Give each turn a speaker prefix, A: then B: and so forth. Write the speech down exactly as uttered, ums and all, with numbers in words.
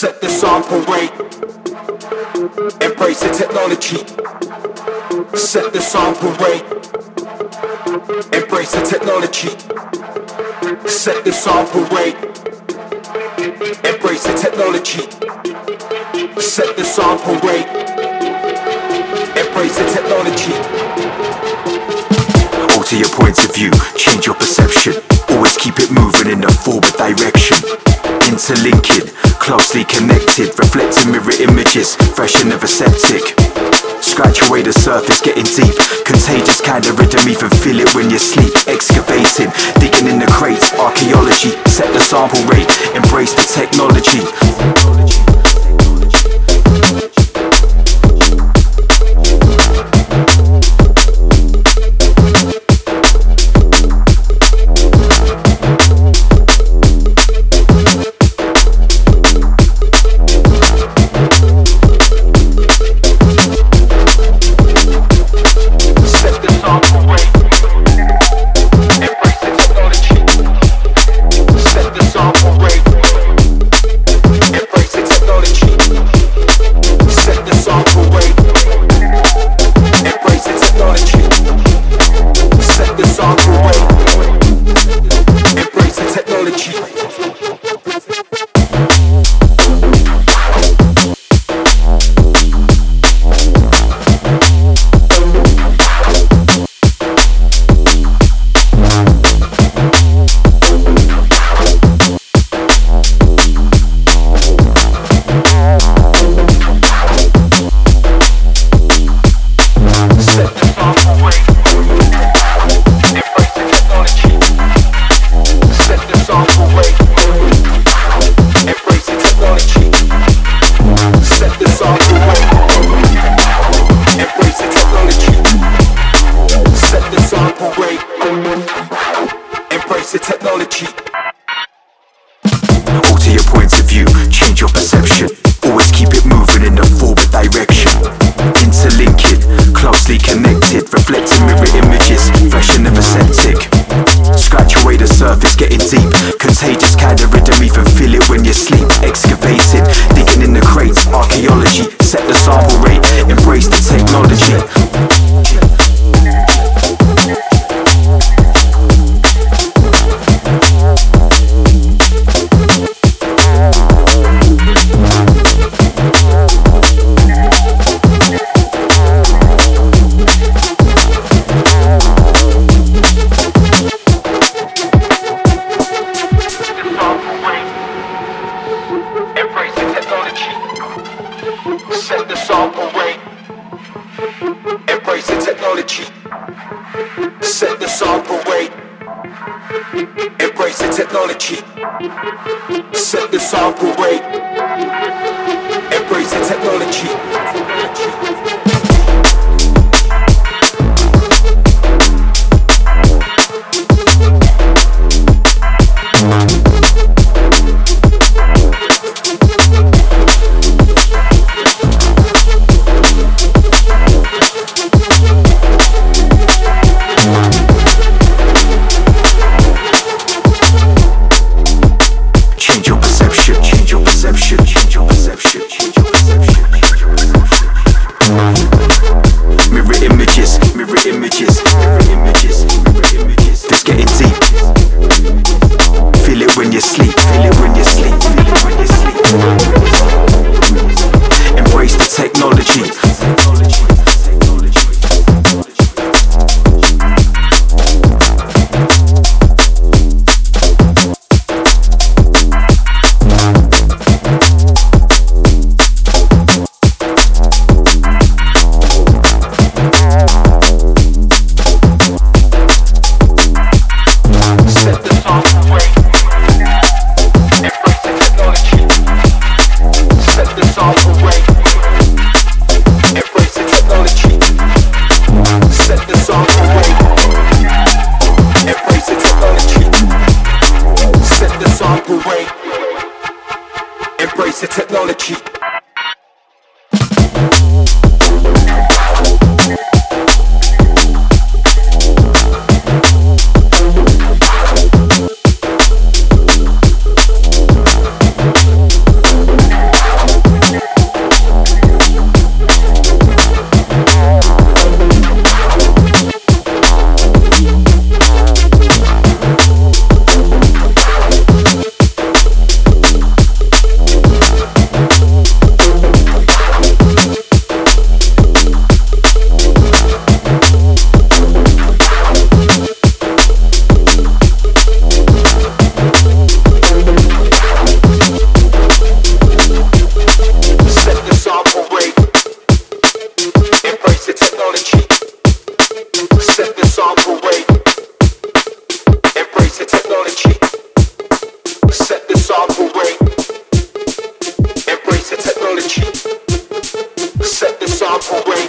A: Set the sample rate. Embrace the technology. Set the sample rate. Embrace the technology. Set the sample rate. Embrace the technology. Set the sample rate. Embrace the technology. Alter your points of view, change your perception. Always keep it moving in a forward direction. Interlinking, closely connected, reflecting mirror images, fresh and never septic. Scratch away the surface, getting deep. Contagious kind of rhythm, even feel it when you sleep. Excavating, digging in the crates, archaeology. Set the sample rate, embrace the technology. The technology. Alter your points of view, change your perception. Always keep it moving in a forward direction. Interlinking, closely connected, reflecting mirror images, fresh and never septic. Scratch away the surface, getting deep. Contagious kind of rhythm, even feel it when you sleep. Excavating, digging in the crates, archaeology. Set the sample rate, embrace the technology. Set the sample rate. Embrace the technology. Set the sample rate. Embrace the technology. Set the sample rate. Embrace the technology. Embrace the technology.
B: technology. Set the sample rate.